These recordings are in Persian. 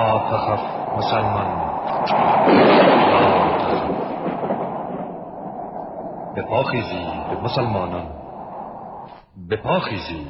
لا تخف مسلمان، لا تخف. به پا خیزید مسلمانان، به پا خیزید.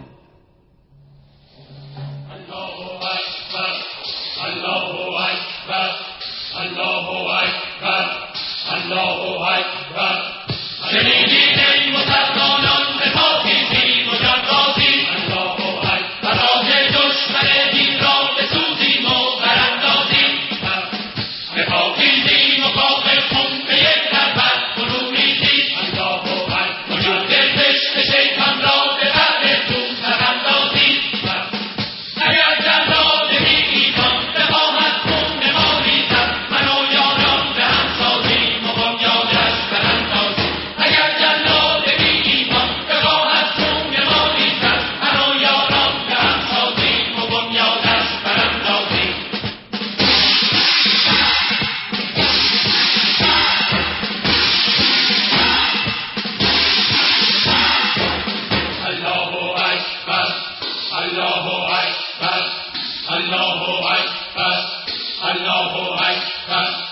الله اکبر، الله اکبر، الله اکبر، الله اکبر. شنیدید ای مسلمانان، به پا خیزیم و جنگازیم. الله اکبر. راز دشمن دین را بسوزیم و براندازیم. به پا خیزیم و خاک خون به یک ضربت فرو ریزیم. الله اکبر. وجود زشت شیطان را به قبر دوست براندازیم. اگر جلاد بی ایمان بخواهد خون ما ریزد، من و یاران به هم سازیم و بنیادش براندازیم. اگر جلاد بی ایمان بخواهد خون ما ریزد، من و یاران به هم سازیم و بنیادش براندازیم. الله اکبر، الله اکبر، الله اکبر، الله اکبر.